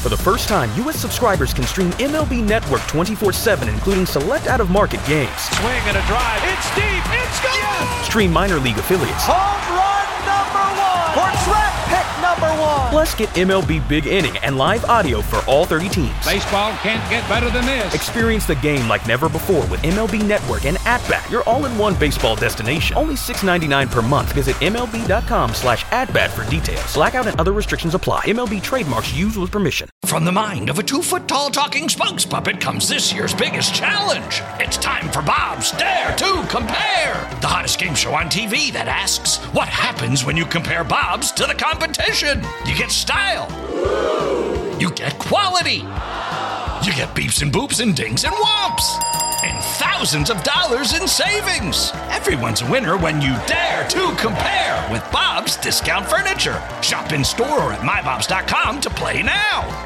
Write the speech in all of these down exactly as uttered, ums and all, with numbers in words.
For the first time, U S subscribers can stream M L B Network twenty-four seven, including select out-of-market games. Swing and a drive. It's deep. It's gone. Yes! Stream minor league affiliates. Home run number one. For draft pick number one. Plus, get M L B Big Inning and live audio for all thirty teams. Baseball can't get better than this. Experience the game like never before with M L B Network and At-Bat, your all-in-one baseball destination. Only six dollars and ninety-nine cents per month. Visit M L B dot com slash at-bat for details. Blackout and other restrictions apply. M L B trademarks used with permission. From the mind of a two-foot-tall talking Spunks puppet comes this year's biggest challenge. It's time for Bob's Dare to Compare, the hottest game show on T V that asks, what happens when you compare Bob's to the competition? You get style. You get quality. You get beeps and boops and dings and whomps. And thousands of dollars in savings. Everyone's a winner when you dare to compare with Bob's Discount Furniture. Shop in store or at my bobs dot com to play now.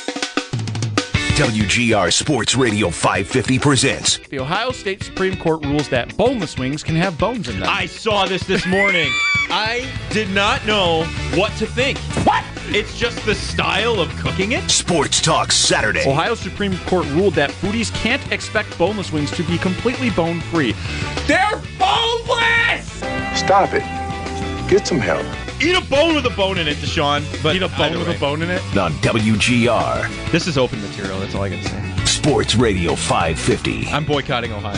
W G R Sports Radio five fifty presents. The Ohio State Supreme Court rules that boneless wings can have bones in them. I saw this this morning. I did not know what to think. What? It's just the style of cooking it. Sports Talk Saturday. Ohio Supreme Court ruled that foodies can't expect boneless wings to be completely bone-free. They're boneless! Stop it. Get some help. Eat a bone with a bone in it, Deshaun. But Eat a bone with way. a bone in it? On W G R. This is open material, that's all I can say. Sports Radio five fifty. I'm boycotting Ohio.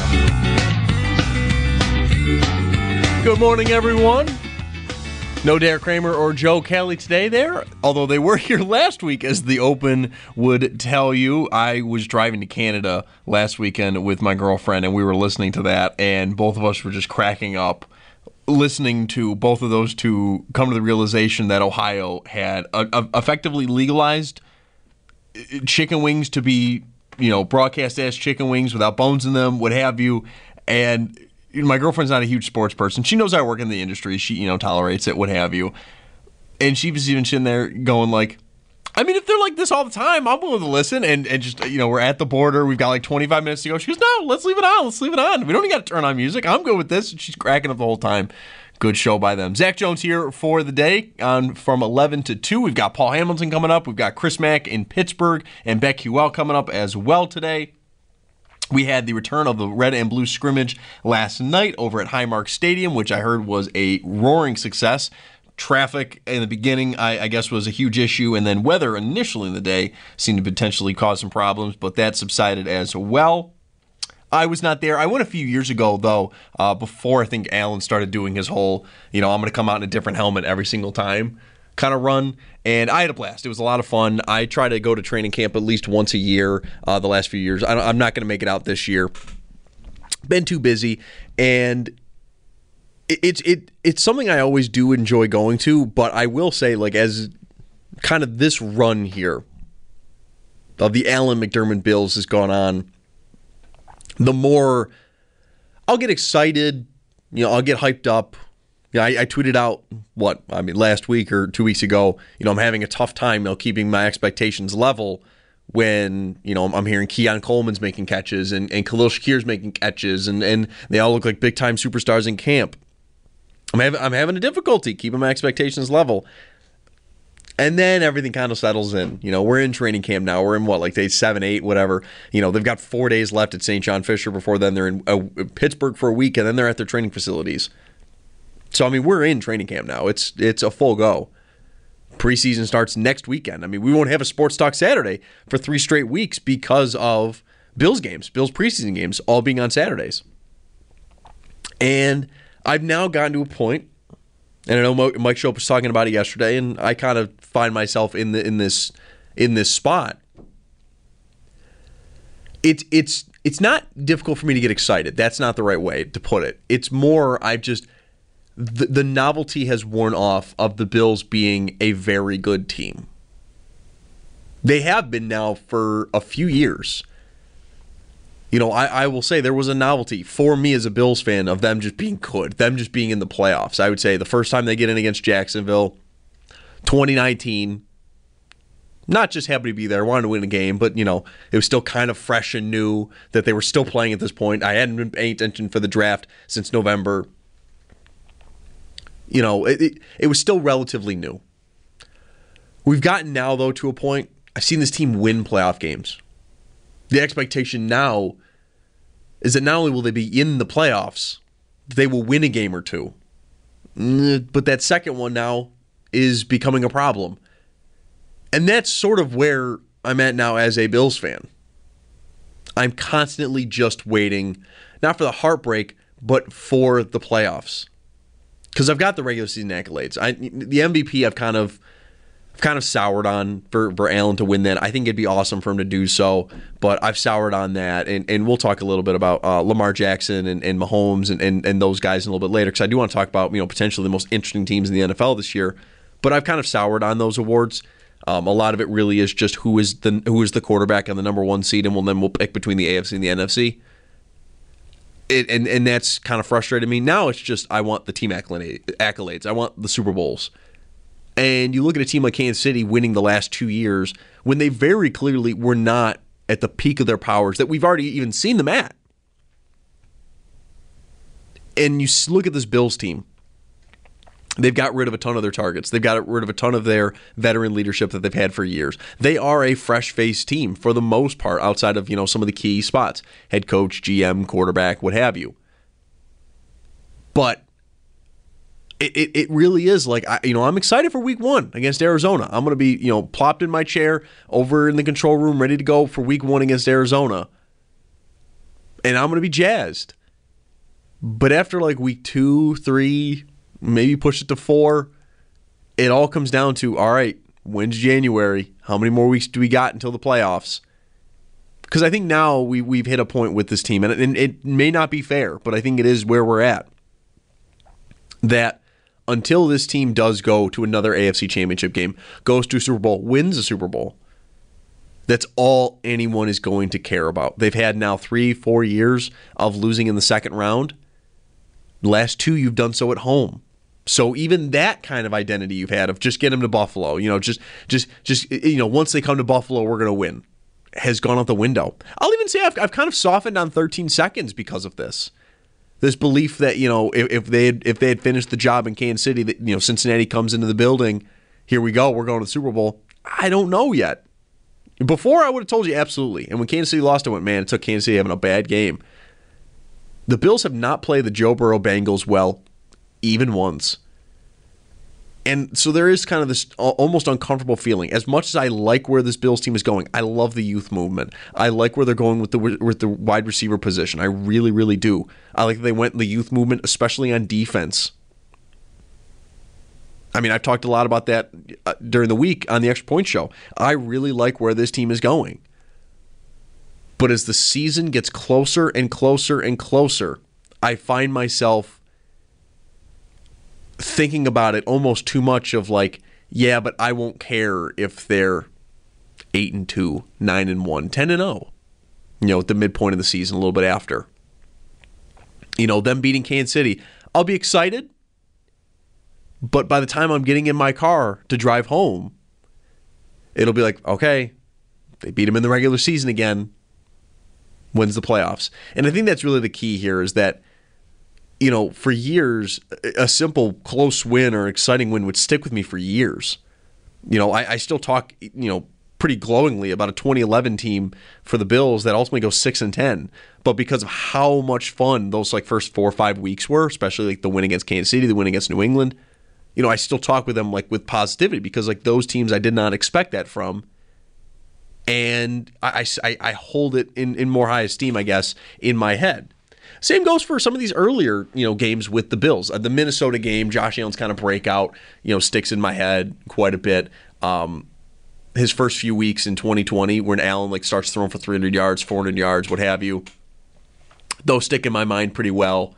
Good morning, everyone. No Dare Kramer or Joe Kelly today there, although they were here last week, as the Open would tell you. I was driving to Canada last weekend with my girlfriend, and we were listening to that, and both of us were just cracking up, listening to both of those two come to the realization that Ohio had uh, uh, effectively legalized chicken wings to be, you know, broadcast-ass chicken wings without bones in them, what have you, and my girlfriend's not a huge sports person. She knows I work in the industry. She, you know, tolerates it, what have you. And she was even sitting there going like, I mean, if they're like this all the time, I'm willing to listen. And, and just, you know, we're at the border. We've got like twenty-five minutes to go. She goes, no, let's leave it on. Let's leave it on. We don't even got to turn on music. I'm good with this. And she's cracking up the whole time. Good show by them. Zach Jones here for the day on from eleven to two. We've got Paul Hamilton coming up. We've got Chris Mack in Pittsburgh and Beck Huell coming up as well today. We had the return of the red and blue scrimmage last night over at Highmark Stadium, which I heard was a roaring success. Traffic in the beginning, I, I guess, was a huge issue, and then weather initially in the day seemed to potentially cause some problems, but that subsided as well. I was not there. I went a few years ago, though, uh, before I think Allen started doing his whole, you know, I'm going to come out in a different helmet every single time kind of run, and I had a blast. It was a lot of fun. I try to go to training camp at least once a year uh, the last few years. I don't, I'm not going to make it out this year. Been too busy, and it, it's it it's something I always do enjoy going to, but I will say, like, as kind of this run here of the Allen McDermott Bills has gone on, the more I'll get excited, you know, I'll get hyped up. Yeah, I, I tweeted out, what, I mean, last week or two weeks ago, you know, I'm having a tough time, you know, keeping my expectations level when, you know, I'm hearing Keon Coleman's making catches and, and Khalil Shakir's making catches, and, and they all look like big-time superstars in camp. I'm having, I'm having a difficulty keeping my expectations level. And then everything kind of settles in. You know, we're in training camp now. We're in, what, like day seven, eight, whatever. You know, they've got four days left at Saint John Fisher before then they're in uh, Pittsburgh for a week, and then they're at their training facilities. So, I mean, we're in training camp now. It's it's a full go. Preseason starts next weekend. I mean, we won't have a Sports Talk Saturday for three straight weeks because of Bills games, Bills preseason games, all being on Saturdays. And I've now gotten to a point, and I know Mike Schopp was talking about it yesterday, and I kind of find myself in the in this in this spot. It's it's it's not difficult for me to get excited. That's not the right way to put it. It's more I've just The, the novelty has worn off of the Bills being a very good team. They have been now for a few years. You know, I, I will say there was a novelty for me as a Bills fan of them just being good, them just being in the playoffs. I would say the first time they get in against Jacksonville, twenty nineteen, not just happy to be there, wanted to win a game, but, you know, it was still kind of fresh and new that they were still playing at this point. I hadn't been paying attention for the draft since November. You know, it, it, it was still relatively new. We've gotten now, though, to a point, I've seen this team win playoff games. The expectation now is that not only will they be in the playoffs, they will win a game or two. But that second one now is becoming a problem. And that's sort of where I'm at now as a Bills fan. I'm constantly just waiting, not for the heartbreak, but for the playoffs. Because I've got the regular season accolades. I, the M V P I've kind of I've kind of soured on for, for Allen to win that. I think it'd be awesome for him to do so, but I've soured on that. And, and we'll talk a little bit about uh, Lamar Jackson and, and Mahomes and, and, and those guys in a little bit later, because I do want to talk about, you know, potentially the most interesting teams in the N F L this year. But I've kind of soured on those awards. Um, a lot of it really is just who is the who is the quarterback on the number one seed, and we'll, then we'll pick between the A F C and the N F C. It, and, and that's kind of frustrated me. Now it's just I want the team accolades. I want the Super Bowls. And you look at a team like Kansas City winning the last two years when they very clearly were not at the peak of their powers that we've already even seen them at. And you look at this Bills team. They've got rid of a ton of their targets. They've got rid of a ton of their veteran leadership that they've had for years. They are a fresh-faced team for the most part, outside of, you know, some of the key spots. Head coach, G M, quarterback, what have you. But it, it, it really is like, I, you know, I'm excited for week one against Arizona. I'm going to be, you know, plopped in my chair over in the control room, ready to go for week one against Arizona. And I'm going to be jazzed. But after like week two, three, maybe push it to four, it all comes down to, all right, when's January? How many more weeks do we got until the playoffs? Because I think now we, we've hit a point with this team, and it, and it may not be fair, but I think it is where we're at, that until this team does go to another A F C Championship game, goes to a Super Bowl, wins a Super Bowl, that's all anyone is going to care about. They've had now three, four years of losing in the second round. The last two, you've done so at home. So even that kind of identity you've had of just get them to Buffalo, you know, just, just, just, you know, once they come to Buffalo, we're going to win, has gone out the window. I'll even say I've, I've kind of softened on thirteen seconds because of this. This belief that, you know, if, if they had, if they had finished the job in Kansas City, that, you know, Cincinnati comes into the building, here we go, we're going to the Super Bowl. I don't know yet. Before, I would have told you absolutely. And when Kansas City lost, I went, man, it took Kansas City having a bad game. The Bills have not played the Joe Burrow Bengals well, even once. And so there is kind of this almost uncomfortable feeling. As much as I like where this Bills team is going, I love the youth movement. I like where they're going with the with the wide receiver position. I really, really do. I like that they went in the youth movement, especially on defense. I mean, I've talked a lot about that during the week on the Extra Point Show. I really like where this team is going. But as the season gets closer and closer and closer, I find myself thinking about it almost too much of like, yeah, but I won't care if they're eight and two, nine and one, ten and oh. You know, at the midpoint of the season, a little bit after. You know, them beating Kansas City, I'll be excited. But by the time I'm getting in my car to drive home, it'll be like, okay, they beat them in the regular season again. When's the playoffs? And I think that's really the key here is that, you know, for years, a simple close win or exciting win would stick with me for years. You know, I, I still talk, you know, pretty glowingly about a twenty eleven team for the Bills that ultimately goes six and ten. But because of how much fun those like first four or five weeks were, especially like the win against Kansas City, the win against New England, you know, I still talk with them like with positivity because like those teams I did not expect that from. And I, I, I hold it in, in more high esteem, I guess, in my head. Same goes for some of these earlier, you know, games with the Bills. Uh, the Minnesota game, Josh Allen's kind of breakout, you know, sticks in my head quite a bit. Um, his first few weeks in twenty twenty, when Allen like starts throwing for three hundred yards, four hundred yards, what have you, those stick in my mind pretty well.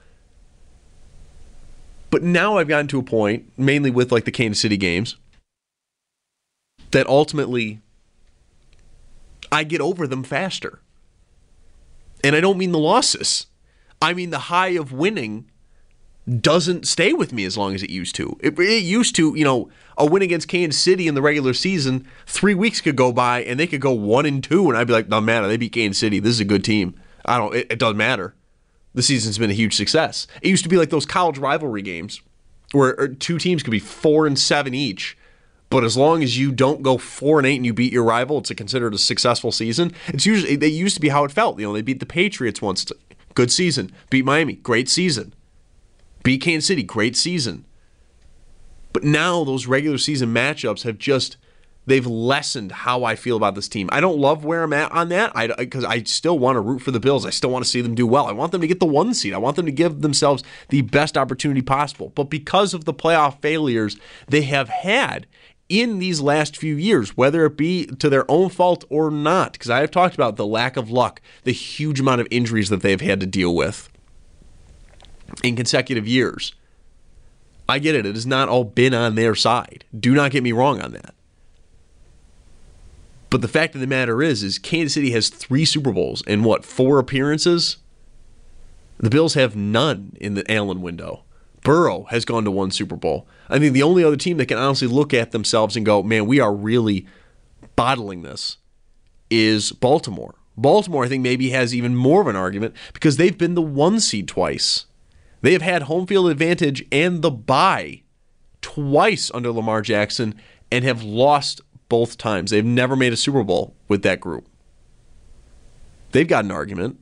But now I've gotten to a point, mainly with like the Kansas City games, that ultimately I get over them faster. And I don't mean the losses. I mean the high of winning doesn't stay with me as long as it used to. It, it used to, you know, a win against Kansas City in the regular season, three weeks could go by and they could go one and two, and I'd be like, no matter, they beat Kansas City. This is a good team. I don't. It, it doesn't matter. The season's been a huge success. It used to be like those college rivalry games where two teams could be four and seven each, But as long as you don't go four and eight and you beat your rival, it's a considered a successful season. It's usually they used to be how it felt. You know, they beat the Patriots once, good season. Beat Miami, great season. Beat Kansas City, great season. But now those regular season matchups have just they've lessened how I feel about this team. I don't love where I'm at on that because I, I still want to root for the Bills. I still want to see them do well. I want them to get the one seed. I want them to give themselves the best opportunity possible. But because of the playoff failures they have had in these last few years, whether it be to their own fault or not, because I have talked about the lack of luck, the huge amount of injuries that they've had to deal with in consecutive years. I get it. It has not all been on their side. Do not get me wrong on that. But the fact of the matter is, is Kansas City has three Super Bowls and what, four appearances? The Bills have none in the Allen window. Burrow has gone to one Super Bowl. I think the only other team that can honestly look at themselves and go, man, we are really bottling this is Baltimore. Baltimore, I think, maybe has even more of an argument because they've been the one seed twice. They have had home field advantage and the bye twice under Lamar Jackson and have lost both times. They've never made a Super Bowl with that group. They've got an argument.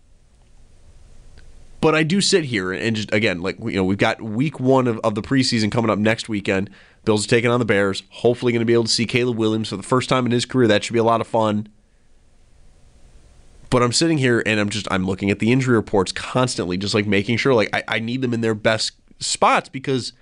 But I do sit here and just, again, like, you know, we've got week one of, of the preseason coming up next weekend. Bills are taking on the Bears. Hopefully going to be able to see Caleb Williams for the first time in his career. That should be a lot of fun. But I'm sitting here and I'm just, I'm looking at the injury reports constantly, just like making sure, like, I, I need them in their best spots because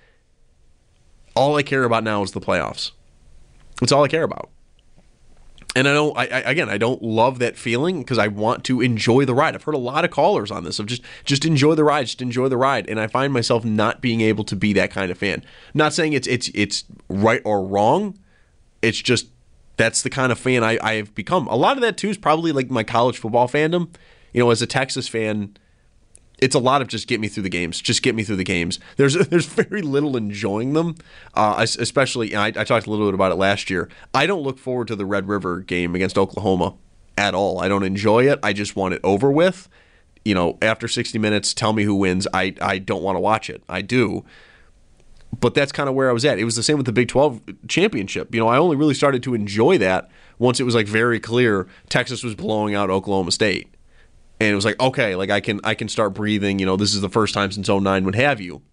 all I care about now is the playoffs. That's all I care about. And I don't, I, I again, I don't love that feeling because I want to enjoy the ride. I've heard a lot of callers on this of just, just enjoy the ride, just enjoy the ride. And I find myself not being able to be that kind of fan. Not saying it's it's it's right or wrong. It's just that's the kind of fan I, I have become. A lot of that too is probably like my college football fandom. You know, as a Texas fan, it's a lot of just get me through the games. Just get me through the games. There's there's very little enjoying them, uh, especially, I, I talked a little bit about it last year. I don't look forward to the Red River game against Oklahoma at all. I don't enjoy it. I just want it over with. You know, after sixty minutes, tell me who wins. I, I don't want to watch it. I do. But that's kind of where I was at. It was the same with the Big twelve championship. You know, I only really started to enjoy that once it was like very clear Texas was blowing out Oklahoma State. And it was like, okay, like I can I can start breathing. You know, this is the first time since oh nine, what have you.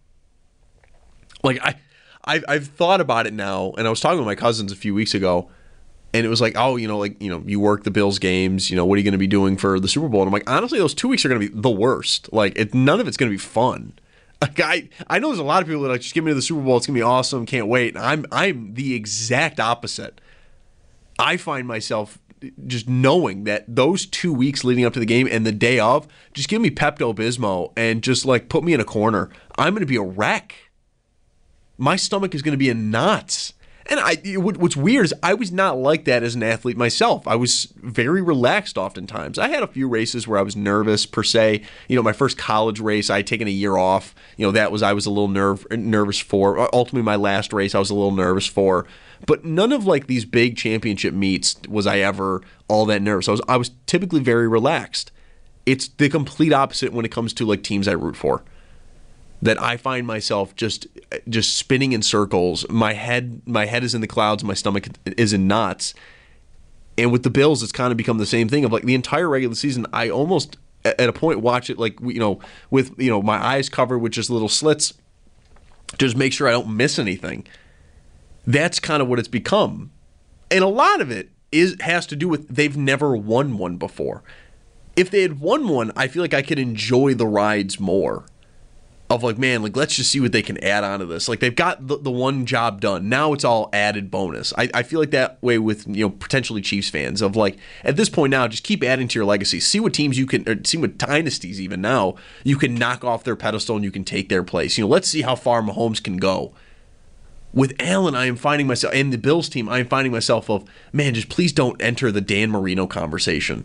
Like I, I've, I've thought about it now, and I was talking with my cousins a few weeks ago, and it was like, oh, you know, like you know, you work the Bills games. You know, what are you going to be doing for the Super Bowl? And I'm like, honestly, those two weeks are going to be the worst. Like, it, none of it's going to be fun. Like I, I know there's a lot of people that are like, just give me to the Super Bowl. It's going to be awesome. Can't wait. And I'm I'm the exact opposite. I find myself just knowing that those two weeks leading up to the game and the day of, just give me Pepto-Bismol and just like put me in a corner. I'm going to be a wreck. My stomach is going to be in knots. And I, what's weird is I was not like that as an athlete myself. I was very relaxed oftentimes. I had a few races where I was nervous per se. You know, my first college race, I had taken a year off. You know, that was I was a little nerve, nervous for. Ultimately, my last race, I was a little nervous for. But none of like these big championship meets was I ever all that nervous. I was I was typically very relaxed. It's the complete opposite when it comes to like teams I root for. That I find myself just just spinning in circles. My head my head is in the clouds. My stomach is in knots. And with the Bills, it's kind of become the same thing of like the entire regular season. I almost at a point watch it like you know with you know my eyes covered with just little slits, just make sure I don't miss anything. That's kind of what it's become. And a lot of it is has to do with they've never won one before. If they had won one, I feel like I could enjoy the rides more. Of like, man, like let's just see what they can add on to this. Like they've got the, the one job done. Now it's all added bonus. I, I feel like that way with you know potentially Chiefs fans of like at this point now just keep adding to your legacy. See what teams you can or see what dynasties even now you can knock off their pedestal and you can take their place. You know, let's see how far Mahomes can go. With Allen, I am finding myself, and the Bills team, I am finding myself of, man, just please don't enter the Dan Marino conversation.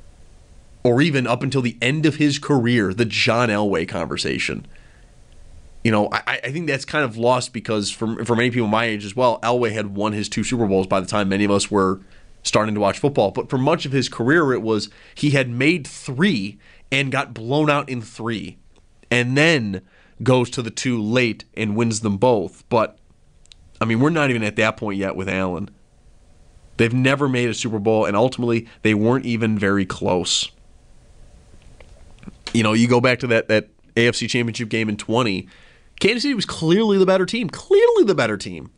Or even up until the end of his career, the John Elway conversation. You know, I, I think that's kind of lost because for, for many people my age as well, Elway had won his two Super Bowls by the time many of us were starting to watch football. But for much of his career, it was he had made three and got blown out in three. And then goes to the two late and wins them both. But I mean, we're not even at that point yet with Allen. They've never made a Super Bowl, and ultimately, they weren't even very close. You know, you go back to that, that A F C Championship game in twenty, Kansas City was clearly the better team. Clearly the better team.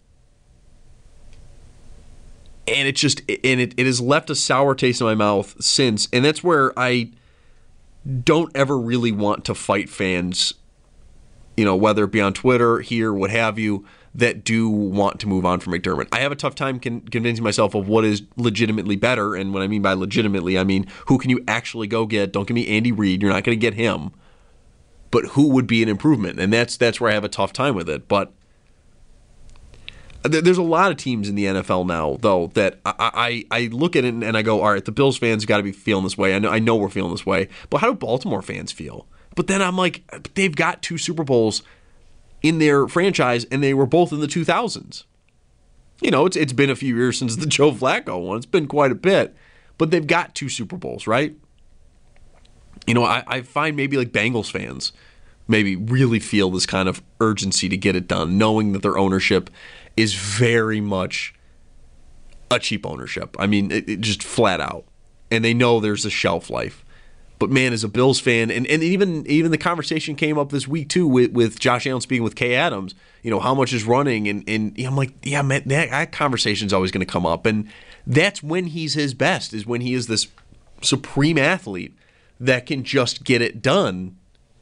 And it just and it, it has left a sour taste in my mouth since. And that's where I don't ever really want to fight fans, you know, whether it be on Twitter, here, what have you, that do want to move on from McDermott. I have a tough time con- convincing myself of what is legitimately better. And what I mean by legitimately, I mean, who can you actually go get? Don't give me Andy Reid. You're not going to get him. But who would be an improvement? And that's that's where I have a tough time with it. But there's a lot of teams in the N F L now, though, that I, I, I look at it and I go, all right, the Bills fans got to be feeling this way. I know, I know we're feeling this way. But how do Baltimore fans feel? But then I'm like, they've got two Super Bowls in their franchise, and they were both in the two thousands. You know, it's it's been a few years since the Joe Flacco one. It's been quite a bit. But they've got two Super Bowls, right? You know, I, I find maybe like Bengals fans maybe really feel this kind of urgency to get it done, knowing that their ownership is very much a cheap ownership. I mean, it, it just flat out. And they know there's a shelf life. But man, as a Bills fan, and, and even even the conversation came up this week too with, with Josh Allen speaking with Kay Adams, you know, how much is running, and, and I'm like, yeah, man, that, that conversation's always going to come up. And that's when he's his best, is when he is this supreme athlete that can just get it done.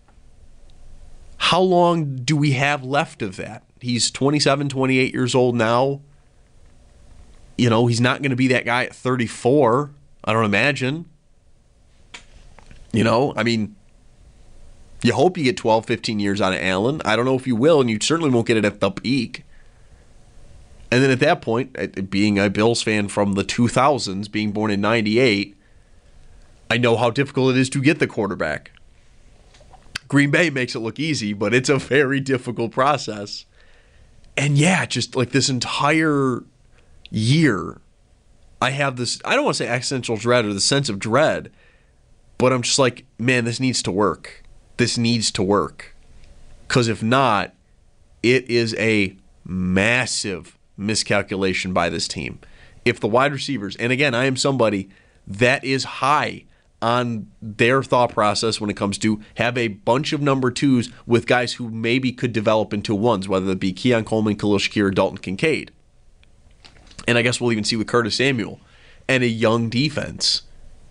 How long do we have left of that? He's twenty-seven, twenty-eight years old now. You know, he's not going to be that guy at thirty-four, I don't imagine. You know, I mean, you hope you get twelve, fifteen years out of Allen. I don't know if you will, and you certainly won't get it at the peak. And then at that point, being a Bills fan from the two thousands, being born in ninety-eight, I know how difficult it is to get the quarterback. Green Bay makes it look easy, but it's a very difficult process. And yeah, just like this entire year, I have this, I don't want to say existential dread or the sense of dread, but I'm just like, man, this needs to work. This needs to work. Because if not, it is a massive miscalculation by this team. If the wide receivers, and again, I am somebody that is high on their thought process when it comes to have a bunch of number twos with guys who maybe could develop into ones, whether it be Keon Coleman, Khalil Shakir, or Dalton Kincaid. And I guess we'll even see with Curtis Samuel and a young defense.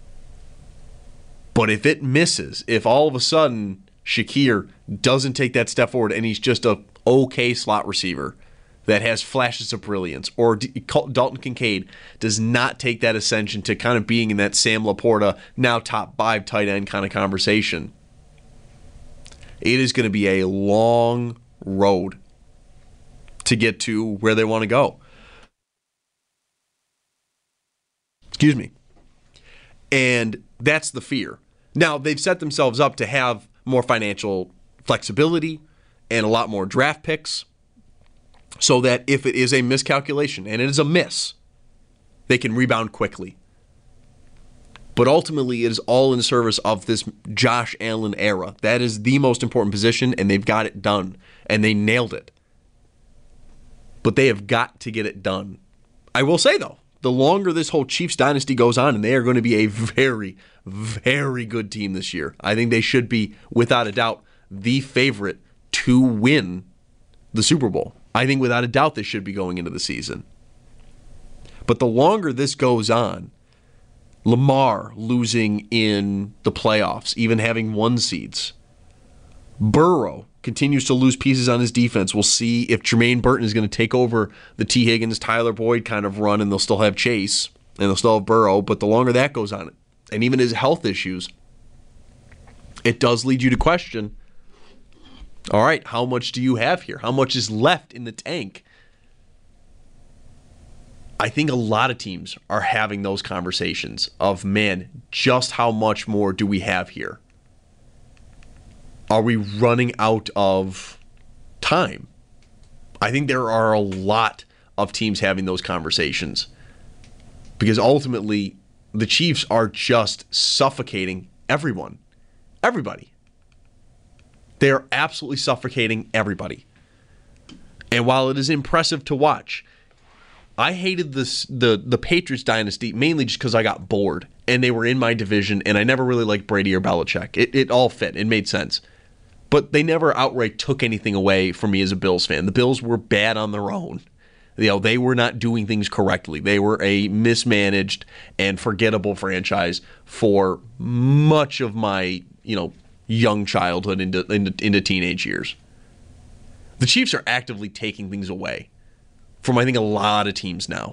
But if it misses, if all of a sudden Shakir doesn't take that step forward and he's just a okay slot receiver that has flashes of brilliance, or Dalton Kincaid does not take that ascension to kind of being in that Sam Laporta, now top five tight end kind of conversation, it is going to be a long road to get to where they want to go. Excuse me. And that's the fear. Now, they've set themselves up to have more financial flexibility and a lot more draft picks, so that if it is a miscalculation, and it is a miss, they can rebound quickly. But ultimately, it is all in service of this Josh Allen era. That is the most important position, and they've got it done. And they nailed it. But they have got to get it done. I will say, though, the longer this whole Chiefs dynasty goes on, and they are going to be a very, very good team this year. I think they should be, without a doubt, the favorite to win the Super Bowl. I think without a doubt they should be going into the season. But the longer this goes on, Lamar losing in the playoffs, even having one seeds, Burrow continues to lose pieces on his defense. We'll see if Jermaine Burton is going to take over the T. Higgins, Tyler Boyd kind of run, and they'll still have Chase, and they'll still have Burrow. But the longer that goes on, and even his health issues, it does lead you to question, all right, how much do you have here? How much is left in the tank? I think a lot of teams are having those conversations of, man, just how much more do we have here? Are we running out of time? I think there are a lot of teams having those conversations because ultimately the Chiefs are just suffocating everyone. Everybody. They are absolutely suffocating everybody. And while it is impressive to watch, I hated this the the Patriots dynasty mainly just because I got bored and they were in my division and I never really liked Brady or Belichick. It it all fit. It made sense. But they never outright took anything away from me as a Bills fan. The Bills were bad on their own. You know, they were not doing things correctly. They were a mismanaged and forgettable franchise for much of my, you know, young childhood into into, into teenage years. The Chiefs are actively taking things away from, I think, a lot of teams now.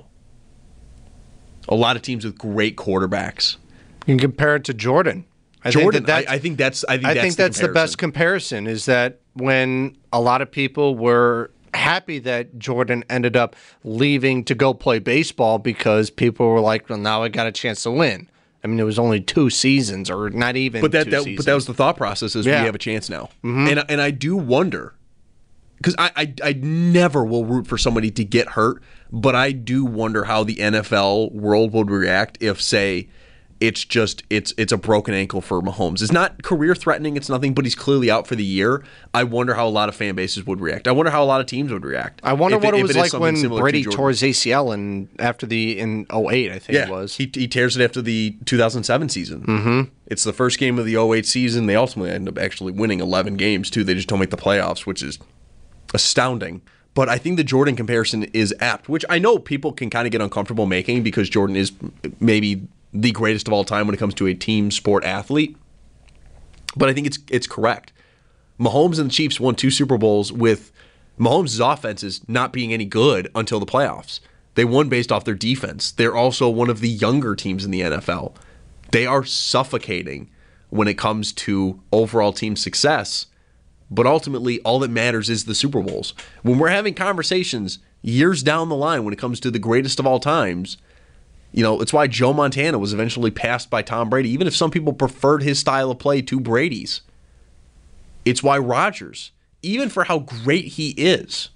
A lot of teams with great quarterbacks. You can compare it to Jordan. I Jordan, think that I, I think that's. I think I that's, think the, that's the best comparison. Is that when a lot of people were happy that Jordan ended up leaving to go play baseball because people were like, "Well, now I got a chance to win." I mean, it was only two seasons, or not even. But that, two that seasons. but that was the thought process. Is Yeah. we have a chance now, Mhm. and and I do wonder. Because I, I I never will root for somebody to get hurt, but I do wonder how the N F L world would react if, say, it's just it's it's a broken ankle for Mahomes. It's not career threatening, it's nothing, but he's clearly out for the year. I wonder how a lot of fan bases would react. I wonder how a lot of teams would react. I wonder if what it, if was is like something when similar to Brady Jordan. tore his A C L in after the in oh eight, I think Yeah, it was. he he tears it after the two thousand seven season. Mm-hmm. It's the first game of the oh eight season. They ultimately end up actually winning eleven games too. They just don't make the playoffs, which is astounding. But I think the Jordan comparison is apt, which I know people can kind of get uncomfortable making because Jordan is maybe the greatest of all time when it comes to a team sport athlete. But I think it's it's correct. Mahomes and the Chiefs won two Super Bowls with Mahomes' offenses not being any good until the playoffs. They won based off their defense. They're also one of the younger teams in the N F L. They are suffocating when it comes to overall team success. But ultimately, all that matters is the Super Bowls. When we're having conversations years down the line when it comes to the greatest of all times, you know, it's why Joe Montana was eventually passed by Tom Brady, even if some people preferred his style of play to Brady's. It's why Rodgers, even for how great he is,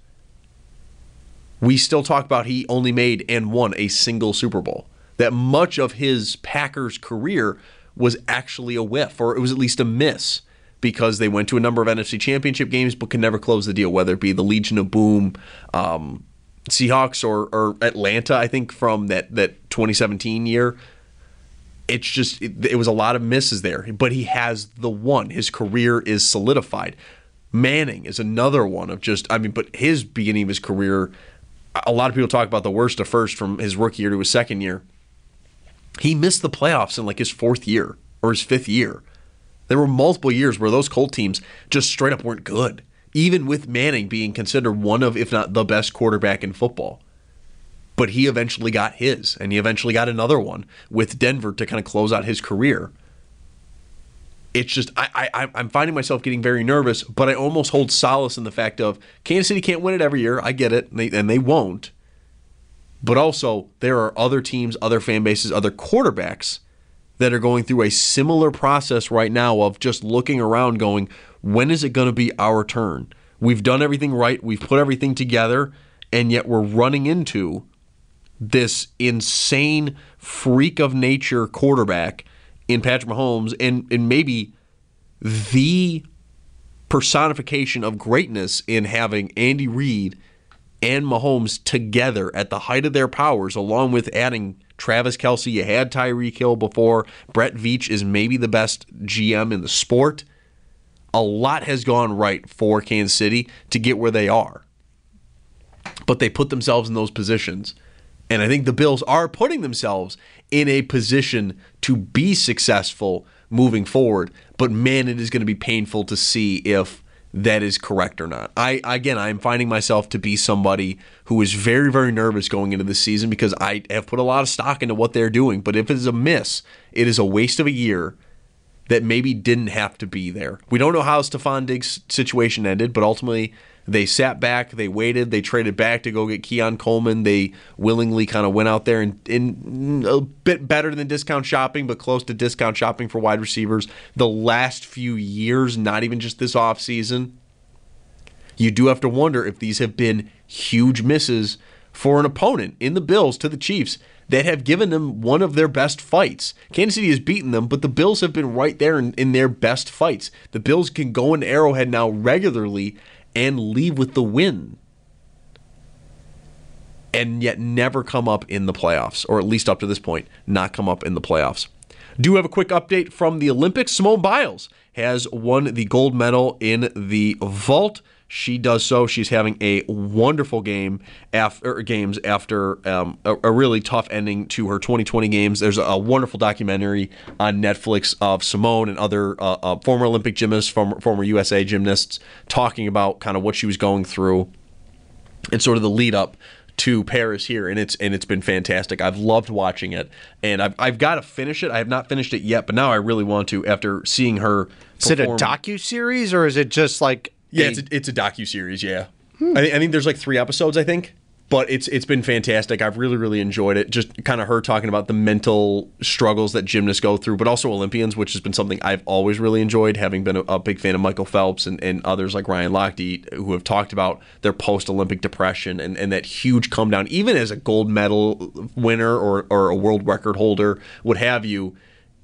we still talk about he only made and won a single Super Bowl. That much of his Packers career was actually a whiff, or it was at least a miss, because they went to a number of N F C Championship games but could never close the deal, whether it be the Legion of Boom, um, Seahawks, or, or Atlanta, I think, from that, that twenty seventeen year. It's just, it, it was a lot of misses there, but he has the one. His career is solidified. Manning is another one of just, I mean, but his beginning of his career, a lot of people talk about the worst to first from his rookie year to his second year. He missed the playoffs in like his fourth year or his fifth year. There were multiple years where those Colt teams just straight up weren't good, even with Manning being considered one of, if not the best quarterback in football. But he eventually got his, and he eventually got another one with Denver to kind of close out his career. It's just, I, I, I'm finding myself getting very nervous, but I almost hold solace in the fact of Kansas City can't win it every year. I get it, and they, and they won't. But also, there are other teams, other fan bases, other quarterbacks that are going through a similar process right now of just looking around going, when is it going to be our turn? We've done everything right. We've put everything together, and yet we're running into this insane freak of nature quarterback in Patrick Mahomes, and, and maybe the personification of greatness in having Andy Reid and Mahomes together at the height of their powers, along with adding Travis Kelce. You had Tyreek Hill before. Brett Veach is maybe the best G M in the sport. A lot has gone right for Kansas City to get where they are. But they put themselves in those positions. And I think the Bills are putting themselves in a position to be successful moving forward. But man, it is going to be painful to see if that is correct or not. I again, I'm finding myself to be somebody who is very, very nervous going into this season because I have put a lot of stock into what they're doing. But if it is a miss, it is a waste of a year that maybe didn't have to be there. We don't know how Stephon Diggs' situation ended, but ultimately they sat back, they waited, they traded back to go get Keon Coleman. They willingly kind of went out there and, and a bit better than discount shopping, but close to discount shopping for wide receivers the last few years, not even just this offseason. You do have to wonder if these have been huge misses for an opponent in the Bills to the Chiefs that have given them one of their best fights. Kansas City has beaten them, but the Bills have been right there in, in their best fights. The Bills can go into Arrowhead now regularly and leave with the win. and yet never come up in the playoffs, or at least up to this point, not come up in the playoffs. Do have a quick update from the Olympics. Simone Biles has won the gold medal in the vault. She does so. She's having a wonderful game after games after um, a, a really tough ending to her twenty twenty games. There's a, a wonderful documentary on Netflix of Simone and other uh, uh, former Olympic gymnasts, former, former U S A gymnasts, talking about kind of what she was going through and sort of the lead up to Paris here, and it's and it's been fantastic. I've loved watching it, and I've I've got to finish it. I have not finished it yet, but now I really want to after seeing her perform. Is it a docuseries or is it just like? Yeah, it's a, it's a docuseries, yeah. Hmm. I, I think there's like three episodes, I think. But it's it's been fantastic. I've really, really enjoyed it. Just kind of her talking about the mental struggles that gymnasts go through, but also Olympians, which has been something I've always really enjoyed, having been a, a big fan of Michael Phelps and, and others like Ryan Lochte, who have talked about their post-Olympic depression and, and that huge come down. Even as a gold medal winner or, or a world record holder, what have you,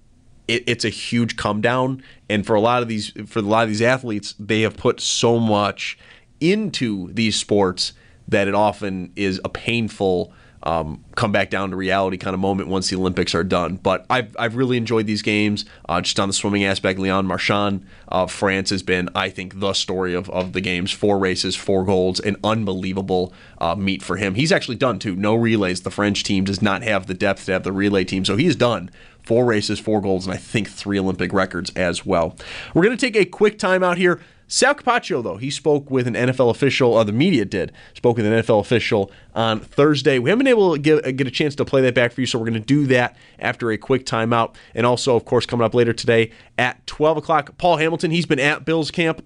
It, it's a huge come down, and for a lot of these for a lot of these athletes, they have put so much into these sports that it often is a painful um, come back down to reality kind of moment once the Olympics are done. But I've I've really enjoyed these games. Uh, just on the swimming aspect, Leon Marchand of France has been, I think, the story of, of the games. Four races, four golds, an unbelievable uh, meet for him. He's actually done, too. No relays. The French team does not have the depth to have the relay team, so he's done. Four races, four golds, and I think three Olympic records as well. We're going to take a quick time out here. Sal Capaccio, though, he spoke with an N F L official, or the media did, spoke with an N F L official on Thursday. We haven't been able to get, get a chance to play that back for you, so we're going to do that after a quick timeout. And also, of course, coming up later today at twelve o'clock, Paul Hamilton, he's been at Bills camp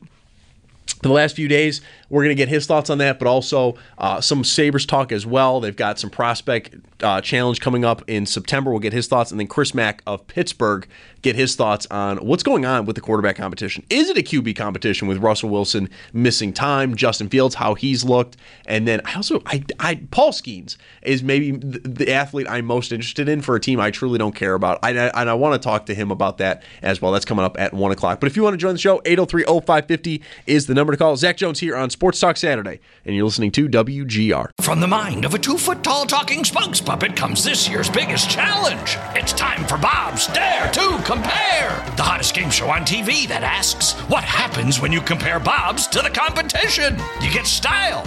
the last few days. We're going to get his thoughts on that, but also uh, some Sabres talk as well. They've got some prospect uh, challenge coming up in September. We'll get his thoughts. And then Chris Mack of Pittsburgh, get his thoughts on what's going on with the quarterback competition. Is it a Q B competition with Russell Wilson missing time, Justin Fields, how he's looked? And then I also, I, I Paul Skeens is maybe the, the athlete I'm most interested in for a team I truly don't care about. I, I, and I want to talk to him about that as well. That's coming up at one o'clock. But if you want to join the show, eight oh three oh five fifty is the number to call. Zach Jones here on Sports Talk Saturday, and you're listening to W G R. From the mind of a two-foot-tall talking spokes puppet comes this year's biggest challenge. It's time for Bob's Dare to Compare, the hottest game show on T V that asks, what happens when you compare Bob's to the competition? You get style.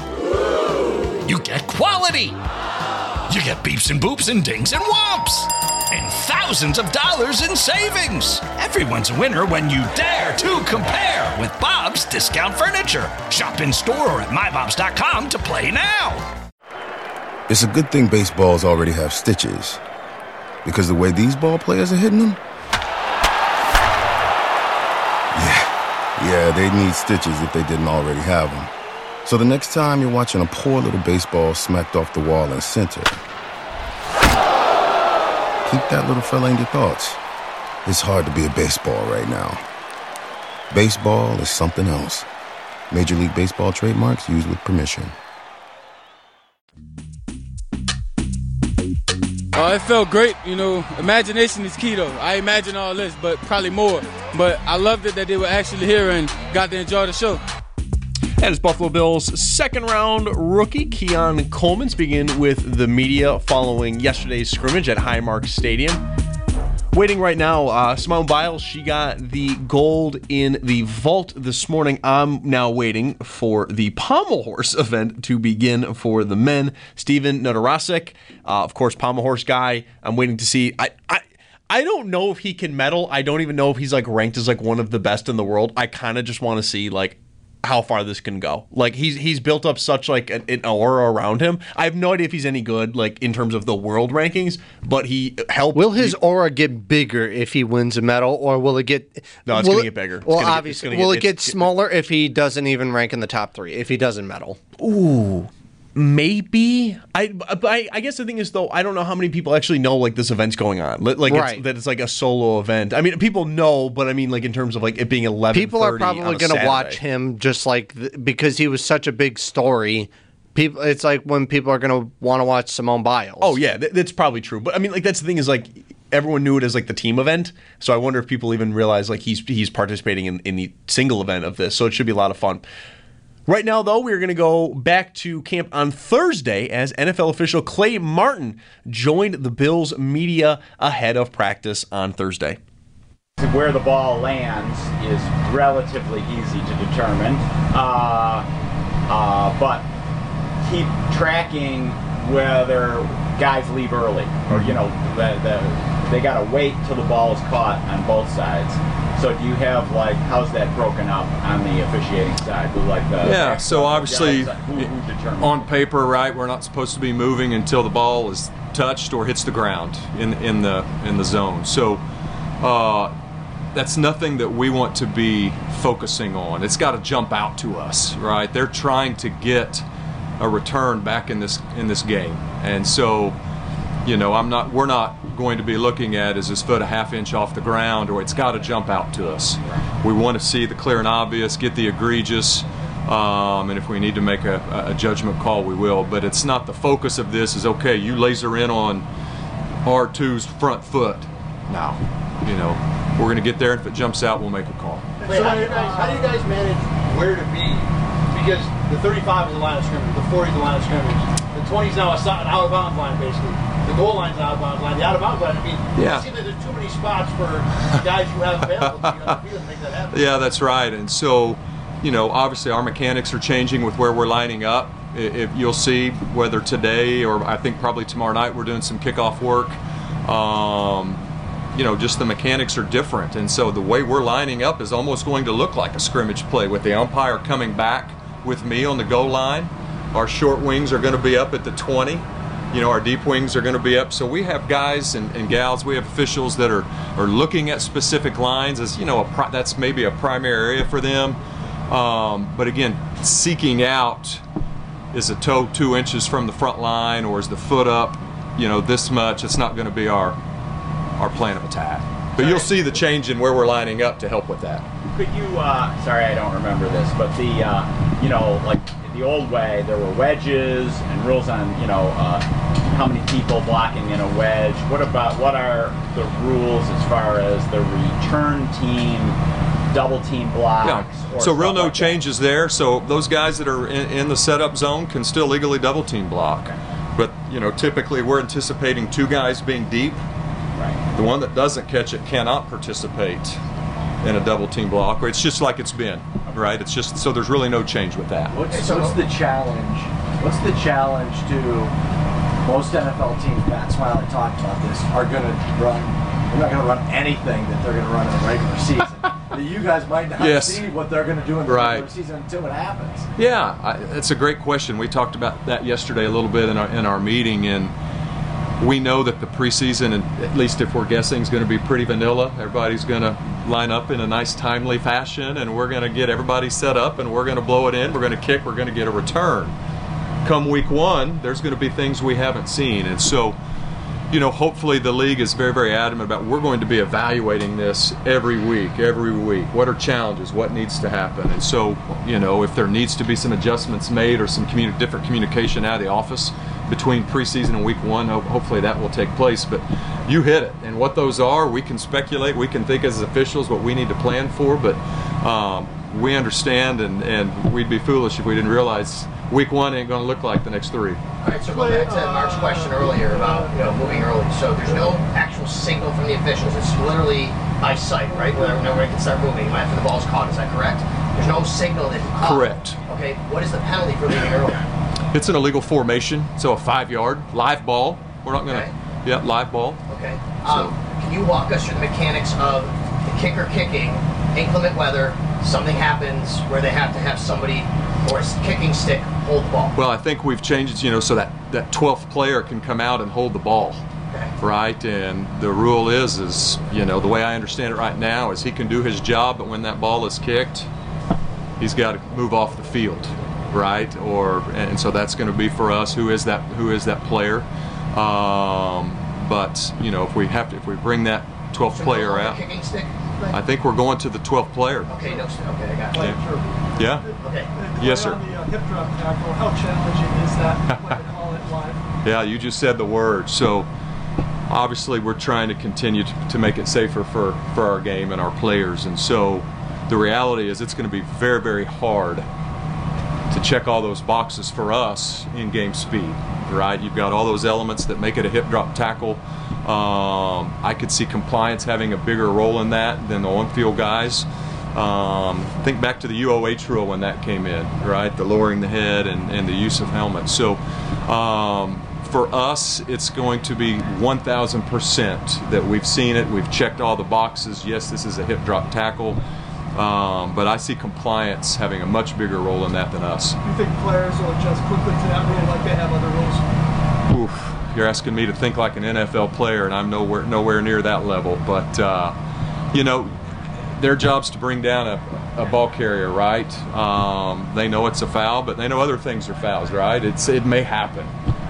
You get quality. You get beeps and boops and dings and whomps. And thousands of dollars in savings. Everyone's a winner when you dare to compare with Bob's Discount Furniture. Shop in store or at my bobs dot com to play now. It's a good thing baseballs already have stitches, because the way these ball players are hitting them, yeah, yeah, they need stitches if they didn't already have them. So the next time you're watching a poor little baseball smacked off the wall in center, keep that little fella in your thoughts. It's hard to be a baseball right now. Baseball is something else. Major League Baseball trademarks used with permission. Uh, it felt great. You know, imagination is key, though. I imagine all this, but probably more. But I loved it that they were actually here and got to enjoy the show. That is Buffalo Bills' second-round rookie, Keon Coleman, speaking with the media following yesterday's scrimmage at Highmark Stadium. Waiting right now, uh, Simone Biles, she got the gold in the vault this morning. I'm now waiting for the pommel horse event to begin for the men. Steven Nodorosek, uh, of course, pommel horse guy. I'm waiting to see. I, I I don't know if he can medal. I don't even know if he's like ranked as like one of the best in the world. I kind of just want to see like how far this can go. Like he's he's built up such like an, an aura around him. I have no idea if he's any good like in terms of the world rankings, but he helped. Will his aura get bigger if he wins a medal, or will it get? No, it's going to get bigger. It's well, gonna obviously, get, will get, it get smaller if he doesn't even rank in the top three? If he doesn't medal, ooh. Maybe I, I. I guess the thing is though, I don't know how many people actually know like this event's going on. Like right. it's, that it's like a solo event. I mean, people know, but I mean, like in terms of like it being eleven. People are probably going to watch him just like th- because he was such a big story. People, it's like when people are going to want to watch Simone Biles. Oh yeah, th- that's probably true. But I mean, like that's the thing is like everyone knew it as like the team event. So I wonder if people even realize like he's he's participating in, in the single event of this. So it should be a lot of fun. Right now, though, we're going to go back to camp on Thursday as N F L official Clay Martin joined the Bills media ahead of practice on Thursday. Where the ball lands is relatively easy to determine, uh, uh, but keep tracking whether guys leave early or, you know, the, the, they got to wait till the ball is caught on both sides. So do you have, like, how's that broken up on the officiating side? With, like, the yeah, so obviously who, who determines on paper, right, we're not supposed to be moving until the ball is touched or hits the ground in in the in the zone. So uh, that's nothing that we want to be focusing on. It's got to jump out to us, right? They're trying to get a return back in this in this game, and so you know, I'm not. We're not going to be looking at is this foot a half inch off the ground, or it's got to jump out to us. We want to see the clear and obvious, get the egregious, um, and if we need to make a, a judgment call, we will. But it's not the focus of this. Is okay. You laser in on R two's front foot. Now, you know, we're going to get there, and if it jumps out, we'll make a call. Wait, how, do you guys, how do you guys manage where to be? Because the thirty-five is the line of scrimmage, the forty is the line of scrimmage, the twenty is now a an out of bounds line, basically. The goal line's out of bounds line. The out of bounds line, I mean, yeah. It seems like there's too many spots for guys you have available to be on the field to make that happen. Yeah, that's right. And so, you know, obviously our mechanics are changing with where we're lining up. If you'll see whether today or I think probably tomorrow night we're doing some kickoff work. Um, you know, just the mechanics are different. And so the way we're lining up is almost going to look like a scrimmage play with the umpire coming back with me on the goal line. Our short wings are going to be up at the twenty. You know, our deep wings are going to be up. So we have guys and, and gals, we have officials that are, are looking at specific lines as, you know, a pri- that's maybe a primary area for them. Um, but again, seeking out, is a toe two inches from the front line or is the foot up, you know, this much? It's not going to be our our plan of attack. But you'll see the change in where we're lining up to help with that. Could you, uh, sorry I don't remember this, but the, uh, you know, like the old way, there were wedges and rules on, you know, uh, how many people blocking in a wedge. What about, what are the rules as far as the return team, double team blocks? Yeah. Or so real no like changes there. So those guys that are in, in the setup zone can still legally double team block. Okay. But, you know, typically we're anticipating two guys being deep. Right. The one that doesn't catch it cannot participate in a double team block. Or it's just like it's been, right? It's just, so there's really no change with that. What's, so what's the challenge? What's the challenge to most N F L teams, Matt Smiley talked about this, are going to run, they're not going to run anything that they're going to run in the regular season. You guys might not yes. see what they're going to do in the right. regular season until it happens. Yeah, I, that's a great question. We talked about that yesterday a little bit in our, in our meeting, and we know that the preseason, and at least if we're guessing, is going to be pretty vanilla. Everybody's going to line up in a nice, timely fashion, and we're going to get everybody set up, and we're going to blow it in. We're going to kick. We're going to get a return. Come week one, there's going to be things we haven't seen, and so, you know, hopefully the league is very, very adamant about we're going to be evaluating this every week, every week. What are challenges? What needs to happen? And so, you know, if there needs to be some adjustments made or some communi- different communication out of the office between preseason and week one, ho- hopefully that will take place. But you hit it. And what those are, we can speculate. We can think as officials what we need to plan for. But um, we understand, and, and we'd be foolish if we didn't realize week one ain't going to look like the next three. All right, so going back to Mark's question earlier about, you know, moving early. So there's no actual signal from the officials. It's literally by sight, right? Whenever they can start moving after the ball's caught. Is that correct? There's no signal that. Oh, correct. Okay. What is the penalty for leaving early? It's an illegal formation, so a five-yard live ball. We're not going to. Okay. Yeah, live ball. Okay. Um, so. Can you walk us through the mechanics of the kicker kicking, inclement weather, something happens where they have to have somebody or a kicking stick hold the ball? Well, I think we've changed it, you know, so that that twelfth player can come out and hold the ball, okay. Right? And the rule is, is, you know, the way I understand it right now is he can do his job, but when that ball is kicked, he's got to move off the field, right? Or and so that's going to be for us. Who is that? Who is that player? Um, but you know, if we have to, if we bring that twelfth so player no out, kicking stick? I think we're going to the twelfth player. Okay, no, okay, I got it. Yeah. yeah? Okay. Yes, sir. On the uh, hip drop tackle, how challenging is that when they call it live? Yeah, you just said the word. So obviously we're trying to continue to, to make it safer for, for our game and our players. And so the reality is it's going to be very, very hard to check all those boxes for us in game speed, right? You've got all those elements that make it a hip drop tackle. Um, I could see compliance having a bigger role in that than the on-field guys. Um, think back to the U O H rule when that came in, right? The lowering the head and, and the use of helmets. So um, for us, it's going to be one thousand percent that we've seen it. We've checked all the boxes. Yes, this is a hip drop tackle. Um, but I see compliance having a much bigger role in that than us. Do you think players will adjust quickly to that rule like they have other rules? Oof, you're asking me to think like an N F L player, and I'm nowhere nowhere near that level. But uh, you know, their job's to bring down a, a ball carrier, right? Um, they know it's a foul, but they know other things are fouls, right? It's it may happen.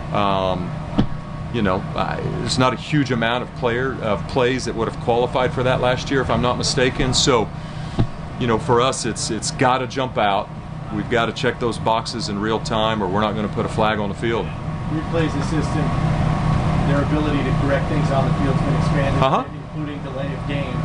Um, you know, I, there's not a huge amount of player of plays that would have qualified for that last year, if I'm not mistaken. So. You know, for us, it's it's got to jump out. We've got to check those boxes in real time, or we're not going to put a flag on the field. Replay's assistant, their ability to correct things on the field's been expanded, uh-huh. including delay of game.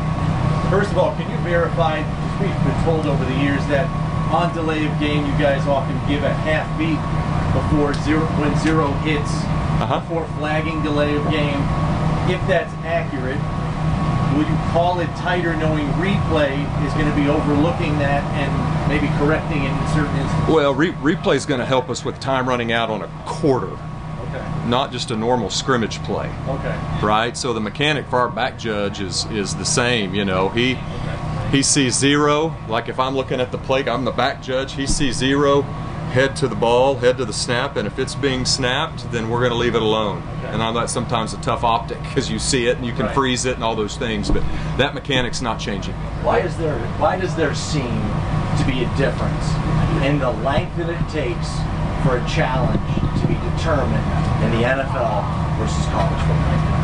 First of all, can you verify, because we've been told over the years that on delay of game, you guys often give a half beat before zero, when zero hits, uh-huh. before flagging delay of game. If that's accurate, will you call it tighter knowing replay is going to be overlooking that and maybe correcting it in certain instances? Well, re- replay is going to help us with time running out on a quarter. Okay. Not just a normal scrimmage play. Okay. Right? So the mechanic for our back judge is is the same. You know, he okay. he sees zero. Like if I'm looking at the plate, I'm the back judge. He sees zero, head to the ball, head to the snap, and if it's being snapped, then we're going to leave it alone. Okay. And I know that's sometimes a tough optic because you see it and you can right. freeze it and all those things, but that mechanic's not changing. Why is there why does there seem to be a difference in the length that it takes for a challenge to be determined in the N F L versus college football?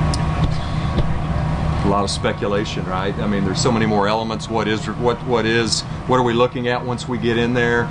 A lot of speculation, right? I mean, there's so many more elements. What is what what is what are we looking at once we get in there?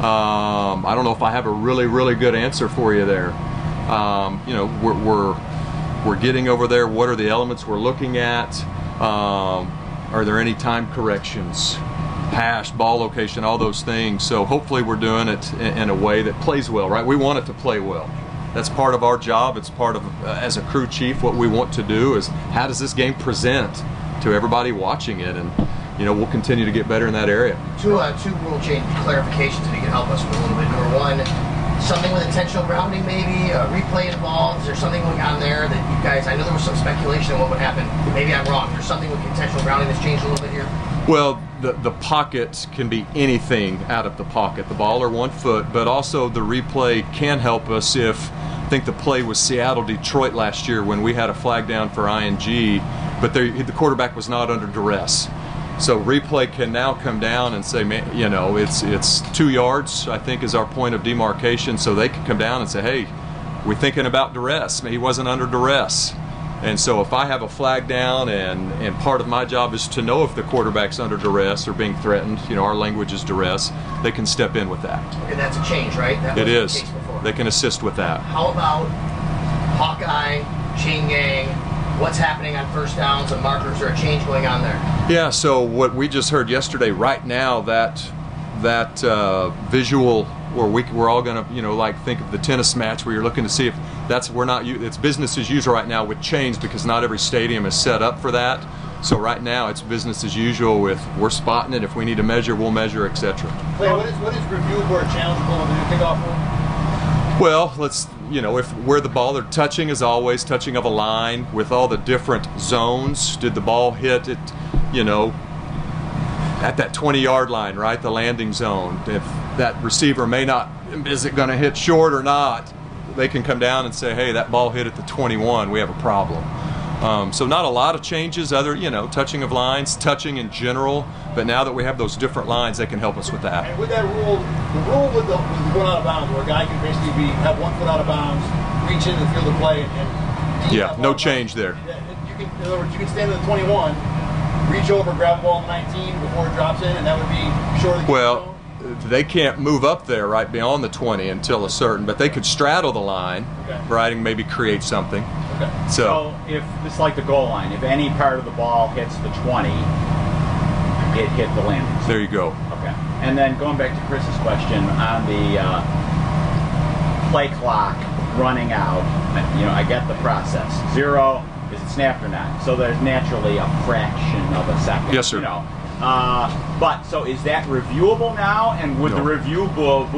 Um, I don't know if I have a really really good answer for you there. Um, you know, we're, we're we're getting over there. What are the elements we're looking at? Um, are there any time corrections, hash, ball location, all those things? So hopefully we're doing it in, in a way that plays well, right? We want it to play well. That's part of our job. It's part of, uh, as a crew chief, what we want to do is how does this game present to everybody watching it, and you know we'll continue to get better in that area. Two uh, two rule change clarifications if you can help us with a little bit. Number one, something with intentional grounding, maybe a replay involved. Is there something going on there that you guys? I know there was some speculation on what would happen. Maybe I'm wrong. There's something with intentional grounding that's changed a little bit here. Well, the the pocket can be anything out of the pocket, the ball or one foot, but also the replay can help us if. I think the play was Seattle-Detroit last year when we had a flag down for I N G, but the quarterback was not under duress. So replay can now come down and say, man, you know, it's it's two yards, I think, is our point of demarcation. So they can come down and say, hey, we're thinking about duress. He wasn't under duress. And so if I have a flag down and, and part of my job is to know if the quarterback's under duress or being threatened, you know, our language is duress, they can step in with that. And that's a change, right? That it is. The case before. They can assist with that. How about Hawkeye, chain gang? What's happening on first downs and markers? Or a change going on there? Yeah, so what we just heard yesterday, right now, that that uh, visual where we, we're all going to, you know, like think of the tennis match where you're looking to see if that's, we're not, it's business as usual right now with chains because not every stadium is set up for that. So right now it's business as usual with we're spotting it. If we need to measure, we'll measure, et cetera. Clay, what is, what is review for a challengeable in the kickoff rule? Well, let's, you know, if where the ball they're touching is always touching of a line with all the different zones. Did the ball hit it, you know, at that twenty-yard line, right, the landing zone? If that receiver may not, is it going to hit short or not? They can come down and say, hey, that ball hit at the twenty-one. We have a problem. Um, so not a lot of changes, other, you know, touching of lines, touching in general. But now that we have those different lines, they can help us with that. And with that rule, the rule with the, with the going out of bounds, where a guy can basically be have one foot out of bounds, reach into the field of play, and, and yeah, no change there. Yeah, you can, in other words, you can stand at the twenty-one, reach over, grab the ball in the nineteen before it drops in, and that would be short of the well. They can't move up there right beyond the twenty until a certain, but they could straddle the line, okay. right, and maybe create something. Okay. So, so if it's like the goal line, if any part of the ball hits the twenty, it hit the landing zone. There you go. Okay. And then going back to Chris's question on the uh, play clock running out, you know, I get the process. Zero, is it snapped or not? So there's naturally a fraction of a second. Yes, sir. You know. Uh, but, so is that reviewable now? And would No. the review booth,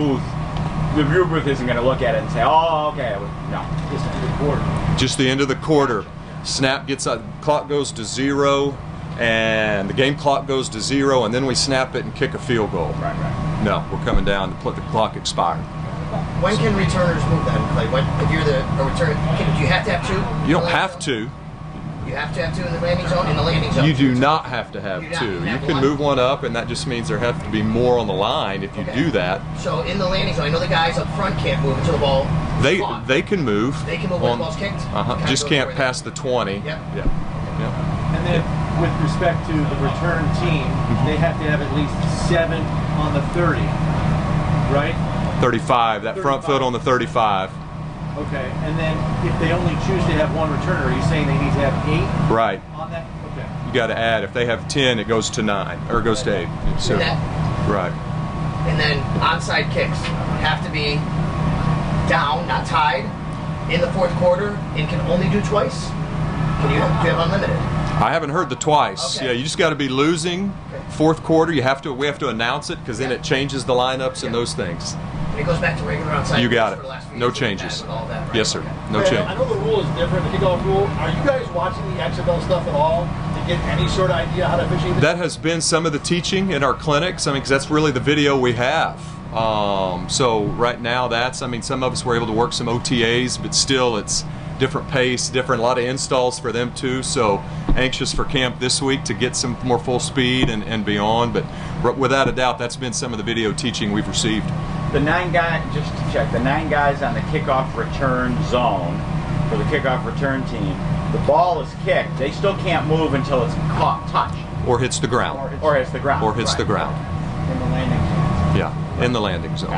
the review booth isn't going to look at it and say, oh, okay, no. Just into the quarter. Just the end of the quarter. Snap gets out, clock goes to zero, and the game clock goes to zero, and then we snap it and kick a field goal. Right, right. No, we're coming down to let the clock expire. When can returners move then? Like, when, if you're the a return, can, do you have to have two? You don't have to. You have to have two in the landing zone? In the landing zone? You do not have to have You don't two. You have can one? move one up, and that just means there have to be more on the line if you Okay. do that. So in the landing zone, I know the guys up front can't move until the ball is They caught. they can move. They can move when on- the ball's kicked? Uh-huh. Kinda Just goes can't where pass the twenty. Yep. Yeah. Yeah. And then with respect to the return team, they have to have at least seven on the thirty, right? thirty-five. That front foot on the thirty-five. Okay. And then if they only choose to have one returner, are you saying they need to have eight Right. on that? Okay. You got to add. If they have ten, it goes to nine or it goes to eight. So, And then, right. and then onside kicks have to be down, not tied, in the fourth quarter, and can only do twice? Can you, do you have unlimited? I haven't heard the twice. Okay. Yeah, you just got to be losing fourth quarter. You have to. We have to announce it because then it changes the lineups and those things. And it goes back to regular onside You got kicks for the last it. few No years we've changes. had with all that, right? Yes, sir. Okay. No Okay, change. I know the rule is different, the kickoff rule. Are you guys watching the X F L stuff at all to get any sort of idea how to officiate? That has been some of the teaching in our clinics. I mean, because that's really the video we have. Um, so right now, that's. I mean, some of us were able to work some O T As, but still, it's different pace, different, a lot of installs for them too. So anxious for camp this week to get some more full speed and, and beyond. But r- without a doubt, that's been some of the video teaching we've received. The nine guys, just to check, the nine guys on the kickoff return zone for the kickoff return team, the ball is kicked. They still can't move until it's caught, touched. Or hits the ground. Or hits, or hits the ground. Or hits right. the ground. In the landing zone. Yeah, in the landing zone.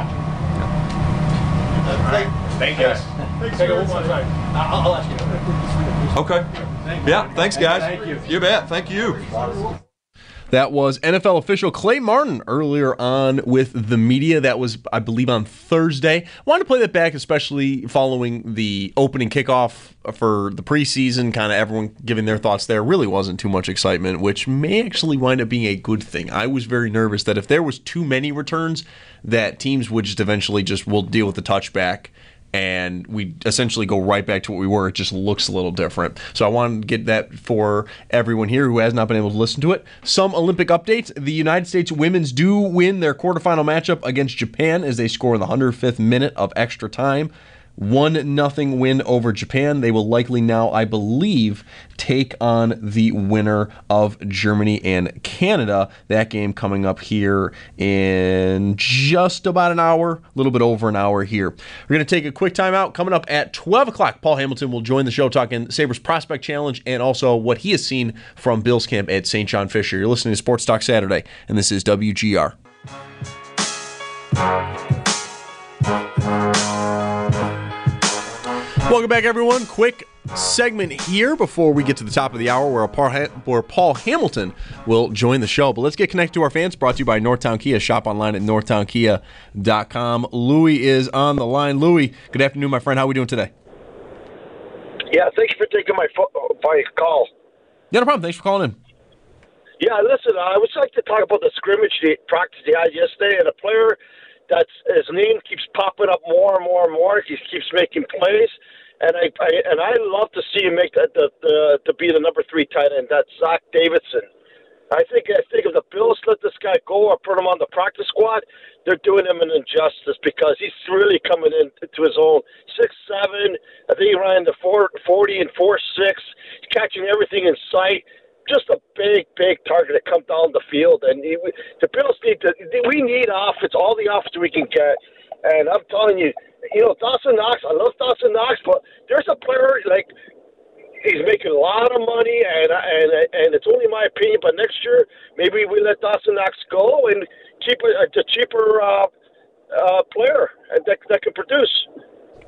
Thank you. Thanks, Take it one more time. I'll, I'll ask you. Okay. Yeah, thanks, guys. Thank you. You bet. Thank you. That was N F L official Clay Martin earlier on with the media. That was, I believe, on Thursday. Wanted to play that back, especially following the opening kickoff for the preseason. Kind of everyone giving their thoughts there. Really wasn't too much excitement, which may actually wind up being a good thing. I was very nervous that if there was too many returns, that teams would just eventually just will deal with the touchback. And we essentially go right back to what we were. It just looks a little different. So I wanted to get that for everyone here who has not been able to listen to it. Some Olympic updates. The United States women's do win their quarterfinal matchup against Japan as they score in the one hundred fifth minute of extra time. one nothing win over Japan. They will likely now, I believe, take on the winner of Germany and Canada. That game coming up here in just about an hour, a little bit over an hour here. We're going to take a quick time out. Coming up at twelve o'clock, Paul Hamilton will join the show talking Sabres Prospect Challenge and also what he has seen from Bills camp at Saint John Fisher. You're listening to Sports Talk Saturday, and this is W G R. Welcome back, everyone. Quick segment here before we get to the top of the hour where Paul, ha- where Paul Hamilton will join the show. But let's get connected to our fans. Brought to you by Northtown Kia. Shop online at northtown kia dot com. Louis is on the line. Louis, good afternoon, my friend. How are we doing today? Yeah, thanks for taking my, fo- my call. Yeah, no problem. Thanks for calling in. Yeah, listen, I would like to talk about the scrimmage the practice they had yesterday, and a player that's his name keeps popping up more and more and more. He keeps making plays, and I, I and I love to see him make that the, the to be the number three tight end. That's Zach Davidson. I think I think if the Bills let this guy go or put him on the practice squad, they're doing him an injustice because he's really coming into his own. six seven, I think he ran the four forty and four six, catching everything in sight. Just a big, big target to come down the field, and he, the Bills need to. We need offense, all the offense we can get. And I'm telling you, you know, Dawson Knox. I love Dawson Knox, but there's a player like he's making a lot of money, and and and it's only my opinion. But next year, maybe we let Dawson Knox go and keep a, a cheaper uh, uh, player that that can produce.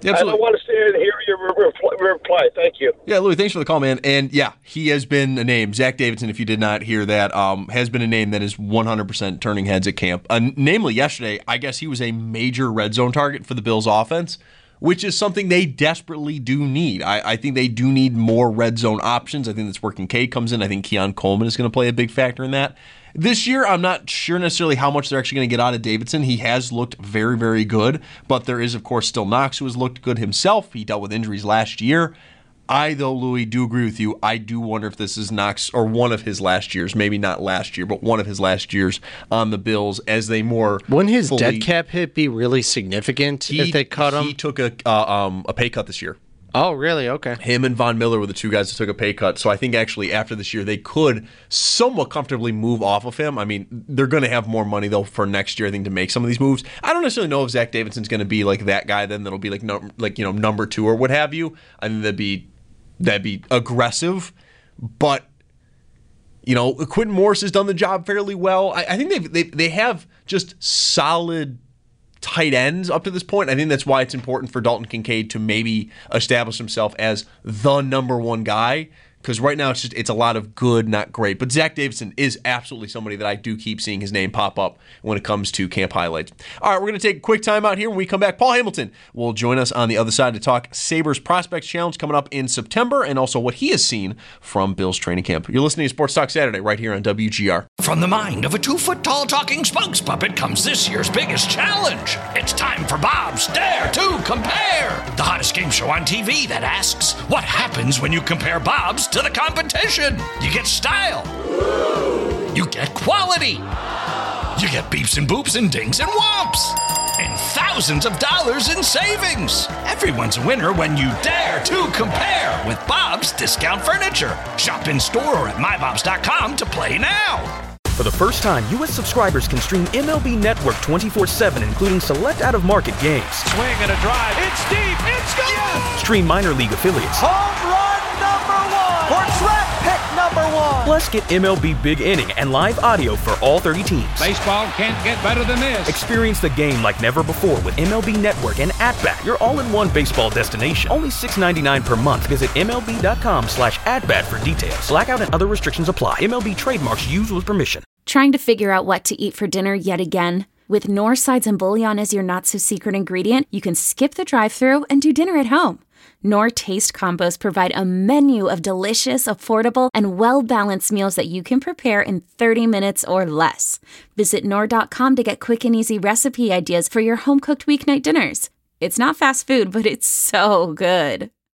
Absolutely. And I want to stay and hear your re- re- reply. Thank you. Yeah, Louis, thanks for the call, man. And yeah, he has been a name. Zach Davidson, if you did not hear that, um, has been a name that is one hundred percent turning heads at camp. Uh, namely, yesterday, I guess he was a major red zone target for the Bills offense, which is something they desperately do need. I, I think they do need more red zone options. I think that's where Kincaid comes in. I think Keon Coleman is going to play a big factor in that. This year, I'm not sure necessarily how much they're actually going to get out of Davidson. He has looked very, very good, but there is, of course, still Knox, who has looked good himself. He dealt with injuries last year. I, though, Louis, do agree with you. I do wonder if this is Knox, or one of his last years, maybe not last year, but one of his last years on the Bills as they more Wouldn't his fully, dead cap hit be really significant he, if they cut him? He took a uh, um, a pay cut this year. Oh, really? Okay. Him and Von Miller were the two guys that took a pay cut. So I think actually after this year, they could somewhat comfortably move off of him. I mean, they're going to have more money, though, for next year, I think, to make some of these moves. I don't necessarily know if Zach Davidson's going to be like that guy then that'll be like, no, like you know, number two or what have you. I think that'd be, that'd be aggressive. But, you know, Quentin Morris has done the job fairly well. I, I think they've, they they have just solid tight ends up to this point. I think that's why it's important for Dalton Kincaid to maybe establish himself as the number one guy, because right now it's just it's a lot of good, not great. But Zach Davidson is absolutely somebody that I do keep seeing his name pop up when it comes to camp highlights. All right, we're going to take a quick time out here. When we come back, Paul Hamilton will join us on the other side to talk Sabres Prospects Challenge coming up in September and also what he has seen from Bills training camp. You're listening to Sports Talk Saturday right here on W G R. From the mind of a two-foot-tall talking spokes puppet comes this year's biggest challenge. It's time for Bob's Dare to Compare, the hottest game show on T V that asks, what happens when you compare Bob's to the competition? You get style. You get quality. You get beeps and boops and dings and whomps. And thousands of dollars in savings. Everyone's a winner when you dare to compare with Bob's Discount Furniture. Shop in store or at my bobs dot com to play now. For the first time, U S subscribers can stream M L B Network twenty-four seven, including select out-of-market games. Swing and a drive. It's deep. It's gone. Yes. Stream minor league affiliates. Home run number one. Or track pick number one. Plus, get M L B Big Inning and live audio for all thirty teams. Baseball can't get better than this. Experience the game like never before with M L B Network and At-Bat, your all-in-one baseball destination. Only six dollars and ninety-nine cents per month. Visit MLB.com slash at-bat for details. Blackout and other restrictions apply. M L B trademarks used with permission. Trying to figure out what to eat for dinner yet again? With Knorr Sides and Bouillon as your not-so-secret ingredient, you can skip the drive-thru and do dinner at home. Knorr Taste Combos provide a menu of delicious, affordable, and well-balanced meals that you can prepare in thirty minutes or less. Visit Knorr dot com to get quick and easy recipe ideas for your home-cooked weeknight dinners. It's not fast food, but it's so good.